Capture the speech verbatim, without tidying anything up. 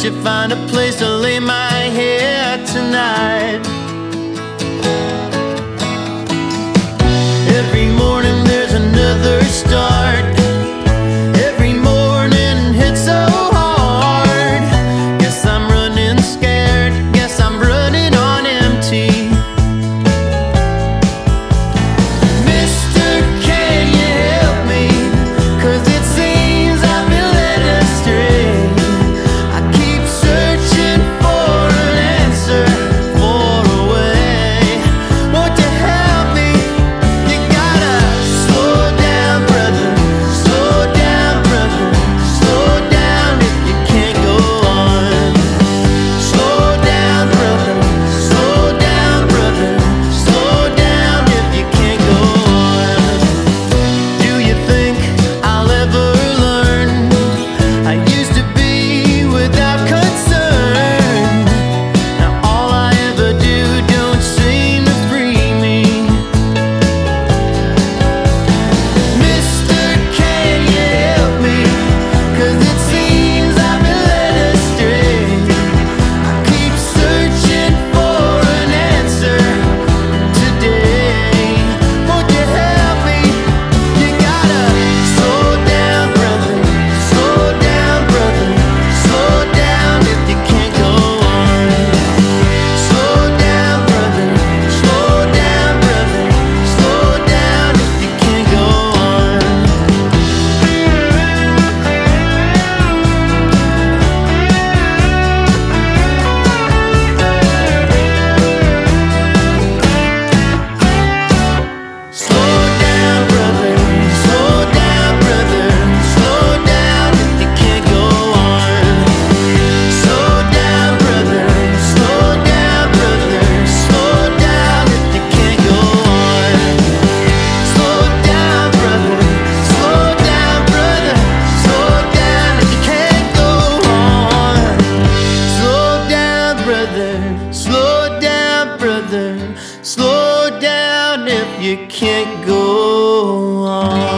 you find a place to lay my head tonight. Every morning there's another start. Every morning hits so hard. Guess I'm running scared. Guess I'm running on empty. Mister, can you help me? 'Cause it seems I've been led astray. I keep searching for an answer, for a way. Won't you help me? You gotta slow down, brother. Slow down, brother. Slow down if you can't go on. Slow down, brother. Slow down, brother. Slow down if you can't go on. Do you think I'll ever learn? I used to be without concern. Now all I ever do don't seem to free me. Mister, can you help me? 'Cause it seems I've been led astray. I keep searching for an answer today. Won't you help me? You gotta slow down, brother. Slow down, brother. Slow down if you can't go on. Slow down, brother. Slow down, brother. Slow down if you can't go on. Slow down, brother. Slow down, brother. Slow down if you can't go on. Slow down, brother. Slow down, brother. Slow down if you can't go on. Slow down, brother. Slow down, brother. Slow down if you can't go on. Slow down, brother. Slow down, brother. Slow down if you can't go on.